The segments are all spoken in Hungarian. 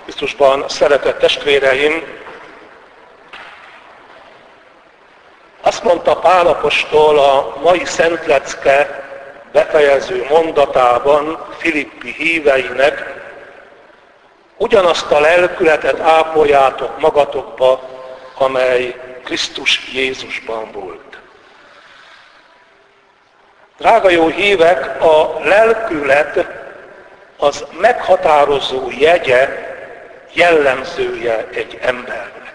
Krisztusban szeretett testvéreim, azt mondta Pál apostol a mai szentlecke befejező mondatában Filippi híveinek, ugyanazt a lelkületet ápoljátok magatokba, amely Krisztus Jézusban volt. Drága jó hívek, a lelkület az meghatározó jegye, jellemzője egy embernek.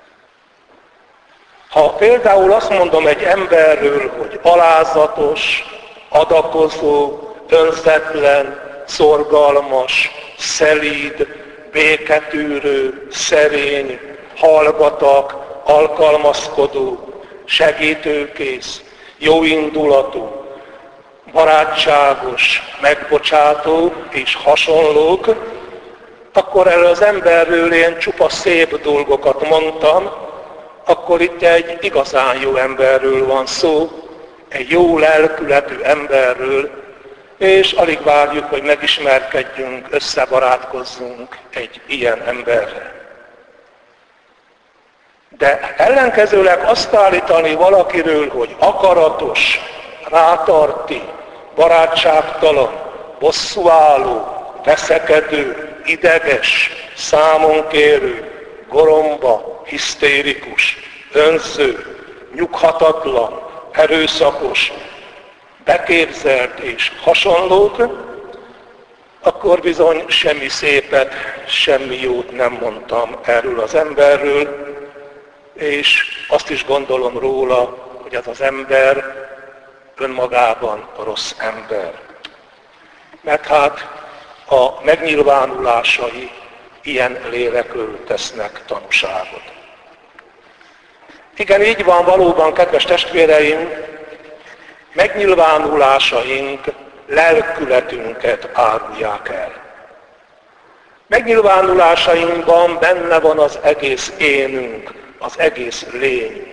Ha például azt mondom egy emberről, hogy alázatos, adakozó, önzetlen, szorgalmas, szelíd, béketűrő, szerény, hallgatag, alkalmazkodó, segítőkész, jóindulatú, barátságos, megbocsátó és hasonlók, akkor erről az emberről én csupa szép dolgokat mondtam, akkor itt egy igazán jó emberről van szó, egy jó lelkületű emberről, és alig várjuk, hogy megismerkedjünk, összebarátkozzunk egy ilyen emberrel. De ellenkezőleg azt állítani valakiről, hogy akaratos, rátarti, barátságtalan, bosszúálló, veszekedő, ideges, számonkérő, goromba, hisztérikus, önző, nyughatatlan, erőszakos, beképzelt és hasonlók, akkor bizony semmi szépet, semmi jót nem mondtam erről az emberről, és azt is gondolom róla, hogy az az ember önmagában rossz ember. Mert hát a megnyilvánulásai ilyen lélekről tesznek tanúságot. Igen, így van valóban, kedves testvéreim, megnyilvánulásaink lelkületünket árulják el. Megnyilvánulásainkban benne van az egész énünk, az egész lényünk.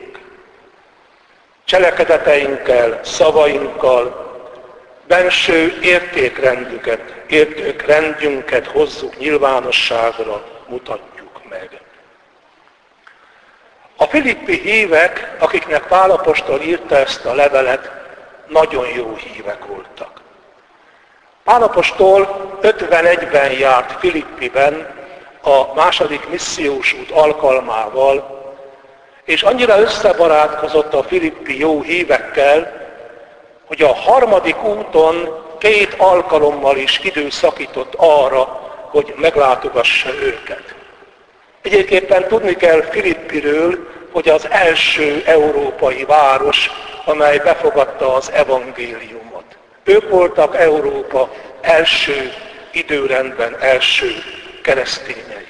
Cselekedeteinkkel, szavainkkal, benső értékrendünket hozzuk nyilvánosságra, mutatjuk meg. A filippi hívek, akiknek Pál apostol írta ezt a levelet, nagyon jó hívek voltak. Pál apostol 51-ben járt Filippiben a második missziós út alkalmával, és annyira összebarátkozott a filippi jó hívekkel, hogy a harmadik úton 2 alkalommal is időszakított arra, hogy meglátogassa őket. Egyébként tudni kell Filippiről, hogy az első európai város, amely befogadta az evangéliumot. Ők voltak Európa első időrendben első keresztényei.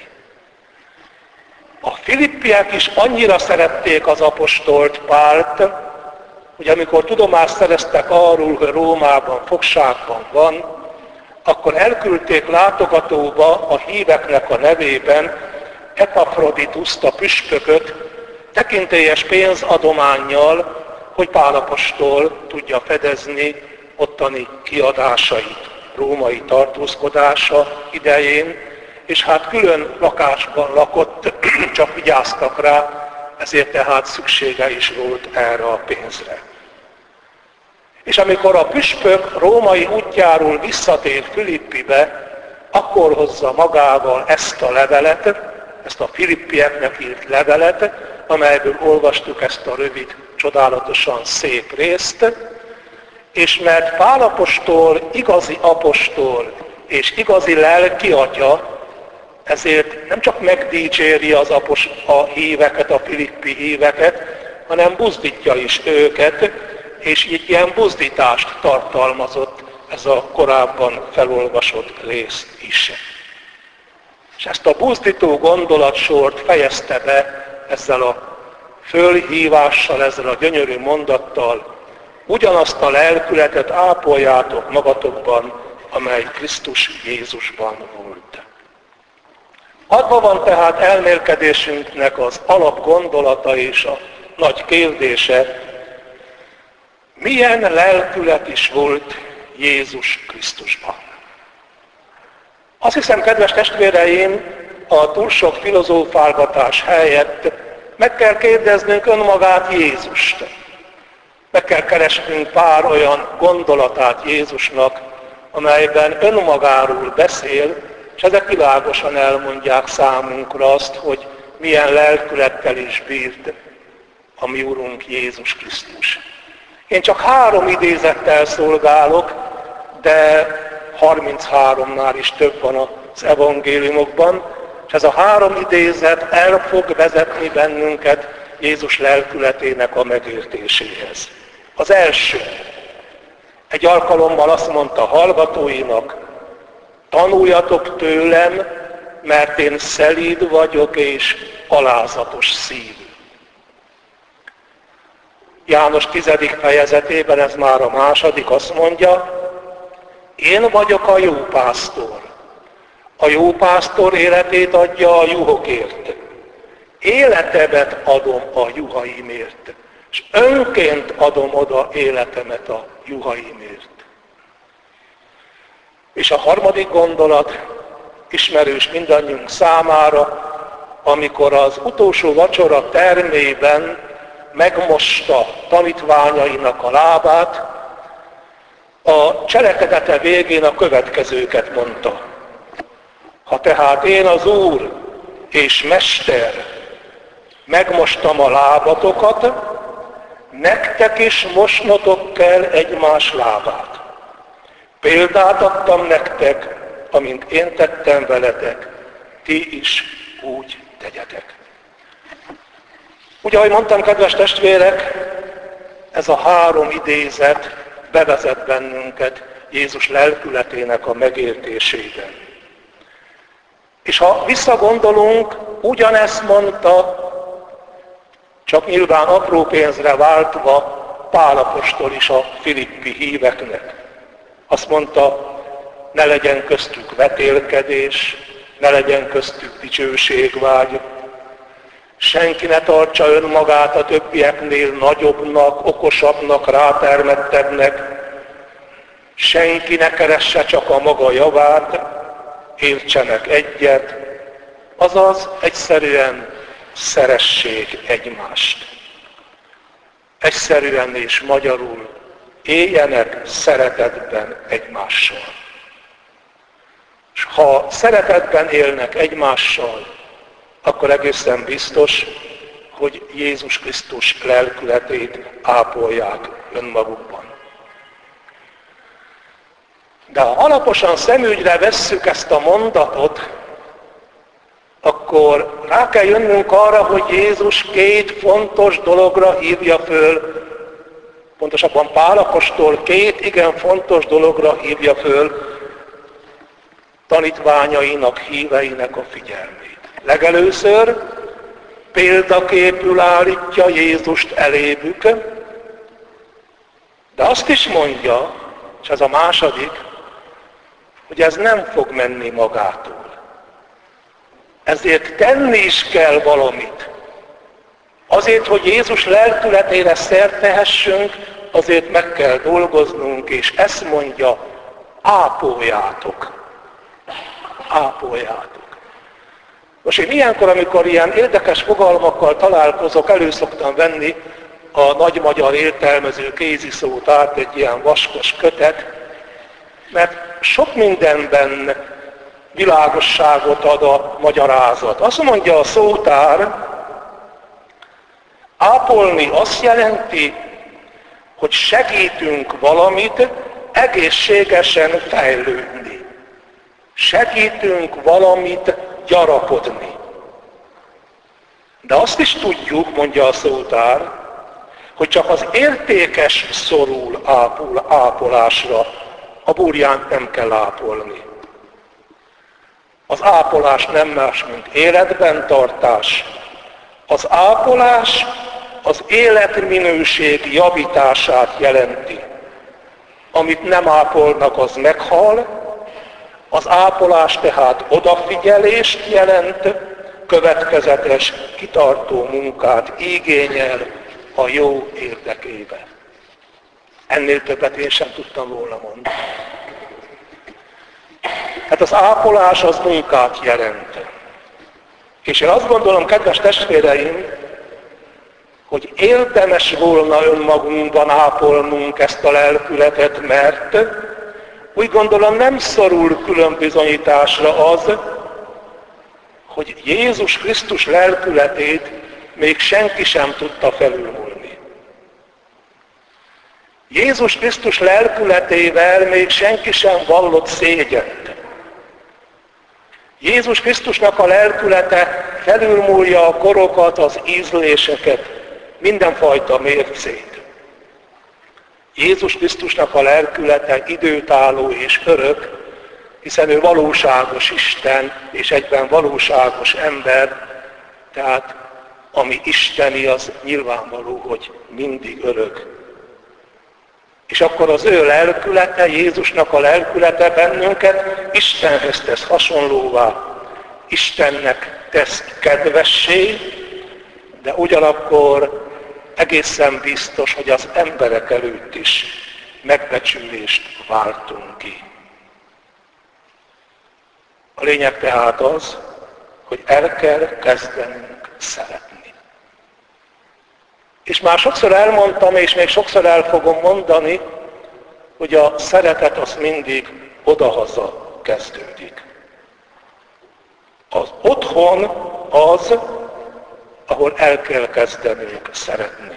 A filippiek is annyira szerették az apostolt Pált, hogy amikor tudomást szereztek arról, hogy Rómában fogságban van, akkor elküldték látogatóba a híveknek a nevében Epafrodituszt, a püspököt, tekintélyes pénzadománnyal, hogy Pál apostol tudja fedezni ottani kiadásait, római tartózkodása idején, és hát külön lakásban lakott, csak vigyáztak rá, ezért tehát szüksége is volt erre a pénzre. És amikor a püspök római útjáról visszatér Filippibe, akkor hozza magával ezt a levelet, ezt a filippieknek írt levelet, amelyből olvastuk ezt a rövid, csodálatosan szép részt, és mert Pál apostol igazi apostol és igazi lelki atya, ezért nem csak megdicséri a híveket, a filippi híveket, hanem buzdítja is őket, és így ilyen buzdítást tartalmazott ez a korábban felolvasott rész is. És ezt a buzdító gondolatsort fejezte be ezzel a fölhívással, ezzel a gyönyörű mondattal, ugyanazt a lelkületet ápoljátok magatokban, amely Krisztus Jézusban volt. Adva van tehát elmélkedésünknek az alapgondolata és a nagy kérdése, milyen lelkület is volt Jézus Krisztusban. Azt hiszem, kedves testvéreim, a túl sok filozófálgatás helyett meg kell kérdeznünk önmagát, Jézust. Meg kell keresnünk pár olyan gondolatát Jézusnak, amelyben önmagáról beszél, és ezek világosan elmondják számunkra azt, hogy milyen lelkülettel is bírt a mi Urunk Jézus Krisztus. Én csak 3 idézettel szolgálok, de 33-nál is több van az evangéliumokban, és ez a 3 idézet el fog vezetni bennünket Jézus lelkületének a megértéséhez. Az első, egy alkalommal azt mondta hallgatóinak, tanuljatok tőlem, mert én szelíd vagyok és alázatos szívű. János 10. fejezetében, ez már a második, azt mondja, én vagyok a jó pásztor. A jó pásztor életét adja a juhokért. Életemet adom a juhaimért, és önként adom oda életemet a juhaimért. És a harmadik gondolat ismerős mindannyiunk számára, amikor az utolsó vacsora termében megmosta tanítványainak a lábát, a cselekedete végén a következőket mondta. Ha tehát én az Úr és Mester megmostam a lábatokat, nektek is mosnotok kell egymás lábát. Példát adtam nektek, amint én tettem veletek, ti is úgy tegyetek. Ugye, ahogy mondtam, kedves testvérek, ez a 3 idézet bevezet bennünket Jézus lelkületének a megértésében. És ha visszagondolunk, ugyanezt mondta, csak nyilván apró pénzre váltva Pál apostol is a filippi híveknek. Azt mondta, ne legyen köztük vetélkedés, ne legyen köztük dicsőségvágy, senki ne tartsa önmagát a többieknél nagyobbnak, okosabbnak, rátermettebbnek, senki ne keresse csak a maga javát, értsenek egyet, azaz egyszerűen szeressék egymást. Egyszerűen és magyarul éljenek szeretetben egymással. És ha szeretetben élnek egymással, akkor egészen biztos, hogy Jézus Krisztus lelkületét ápolják önmagukban. De ha alaposan szemügyre vesszük ezt a mondatot, akkor rá kell jönnünk arra, hogy Jézus 2 fontos dologra hívja föl, pontosabban Pál apostol 2 igen fontos dologra hívja föl tanítványainak, híveinek a figyelmét. Legelőször példaképül állítja Jézust elébük, de azt is mondja, és ez a második, hogy ez nem fog menni magától. Ezért tenni is kell valamit. Azért, hogy Jézus lelkületére szert tehessünk, azért meg kell dolgoznunk, és ezt mondja, ápoljátok. Ápoljátok. Most én ilyenkor, amikor ilyen érdekes fogalmakkal találkozok, elő szoktam venni a nagy magyar értelmező kéziszótárt, egy ilyen vaskos kötet, mert sok mindenben világosságot ad a magyarázat. Azt mondja a szótár, ápolni azt jelenti, hogy segítünk valamit egészségesen fejlődni. Segítünk valamit gyarapodni. De azt is tudjuk, mondja a szótár, hogy csak az értékes szorul ápolásra, a burjánt nem kell ápolni. Az ápolás nem más, mint életben tartás. Az ápolás az életminőség javítását jelenti. Amit nem ápolnak, az meghal. Az ápolás tehát odafigyelést jelent, következetes, kitartó munkát igényel a jó érdekébe. Ennél többet én sem tudtam volna mondani. Hát az ápolás az munkát jelent. És én azt gondolom, kedves testvéreim, hogy érdemes volna önmagunkban ápolnunk ezt a lelkületet, mert úgy gondolom nem szorul különbizonyításra az, hogy Jézus Krisztus lelkületét még senki sem tudta felülmúlni. Jézus Krisztus lelkületével még senki sem vallott szégyent. Jézus Krisztusnak a lelkülete felülmúlja a korokat, az ízléseket, mindenfajta mércét. Jézus Krisztusnak a lelkülete időtálló és örök, hiszen ő valóságos Isten, és egyben valóságos ember, tehát ami isteni, az nyilvánvaló, hogy mindig örök. És akkor az ő lelkülete, Jézusnak a lelkülete bennünket Istenhez tesz hasonlóvá, Istennek tesz kedvessé, de ugyanakkor egészen biztos, hogy az emberek előtt is megbecsülést váltunk ki. A lényeg tehát az, hogy el kell kezdenünk szeretni. És már sokszor elmondtam, és még sokszor el fogom mondani, hogy a szeretet az mindig odahaza kezdődik. Az otthon az, ahol el kell kezdenünk szeretni.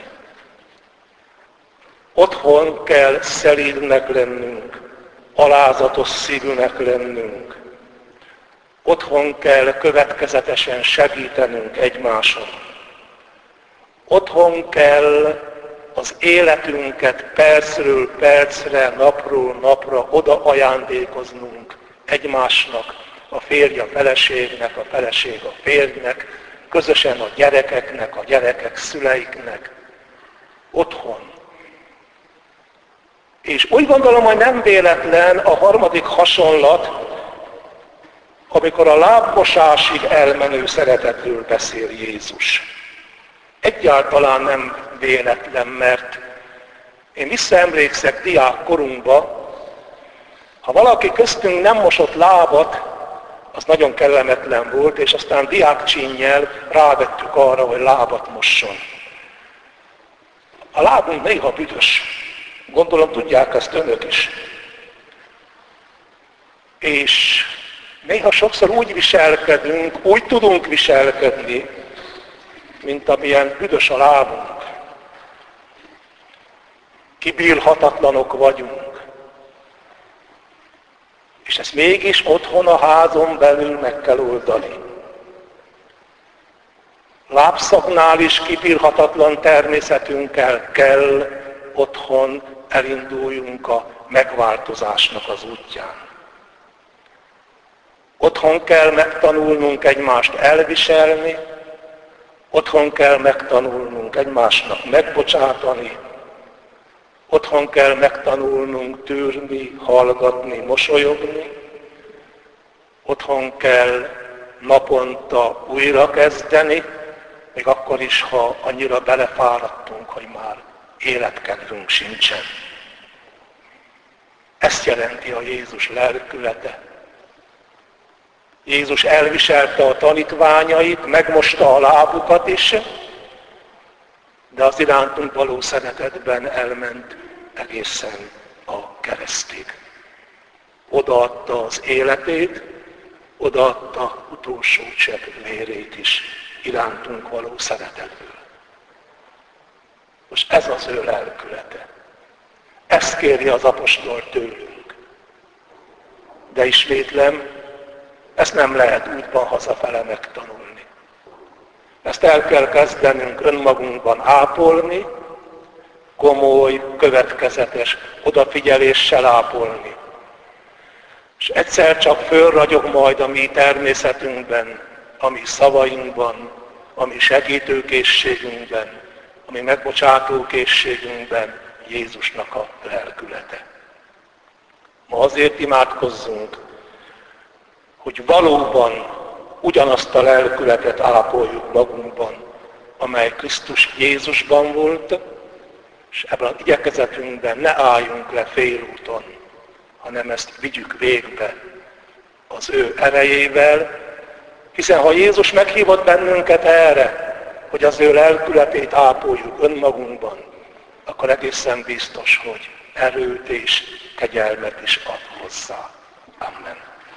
Otthon kell szelídnek lennünk, alázatos szívűnek lennünk. Otthon kell következetesen segítenünk egymáson. Otthon kell az életünket percről percre, napról napra oda ajándékoznunk egymásnak, a férj a feleségnek, a feleség a férjnek, közösen a gyerekeknek, a gyerekek szüleiknek. Otthon. És úgy gondolom, hogy nem véletlen a harmadik hasonlat, amikor a lábmosásig elmenő szeretetről beszél Jézus. Egyáltalán nem véletlen, mert én visszaemlékszek diákkorunkba, ha valaki köztünk nem mosott lábat, az nagyon kellemetlen volt, és aztán diákcsínnyel rávettük arra, hogy lábat mosson. A lábunk néha büdös. Gondolom tudják ezt önök is. És néha sokszor úgy viselkedünk, úgy tudunk viselkedni, mint amilyen büdös a lábunk. Kibírhatatlanok vagyunk. És ezt mégis otthon a házon belül meg kell oldani. Lábszagnál is kibírhatatlan természetünkkel kell otthon elinduljunk a megváltozásnak az útján. Otthon kell megtanulnunk egymást elviselni, otthon kell megtanulnunk egymásnak megbocsátani, otthon kell megtanulnunk tűrni, hallgatni, mosolyogni, otthon kell naponta újra kezdeni, még akkor is, ha annyira belefáradtunk, hogy már életkedvünk sincsen. Ezt jelenti a Jézus lelkülete. Jézus elviselte a tanítványait, megmosta a lábukat is, de az irántunk való szeretetben elment egészen a keresztig. Odaadta az életét, odaadta utolsó csepp vérét is irántunk való szeretetből. Most ez az ő lelkülete. Ezt kéri az apostol tőlünk. De ismétlem, ezt nem lehet útban hazafele megtanulni. Ezt el kell kezdenünk önmagunkban ápolni, komoly, következetes odafigyeléssel ápolni. És egyszer csak fölragyog majd a mi természetünkben, a mi szavainkban, a mi segítőkészségünkben, a mi megbocsátókészségünkben Jézusnak a lelkülete. Ma azért imádkozzunk, hogy valóban ugyanazt a lelkületet ápoljuk magunkban, amely Krisztus Jézusban volt, és ebben az igyekezetünkben ne álljunk le félúton, hanem ezt vigyük végbe az ő erejével, Hiszen ha Jézus meghívott bennünket erre, hogy az ő lelkületét ápoljuk önmagunkban, akkor egészen biztos, hogy erőt és kegyelmet is ad hozzá. Amen.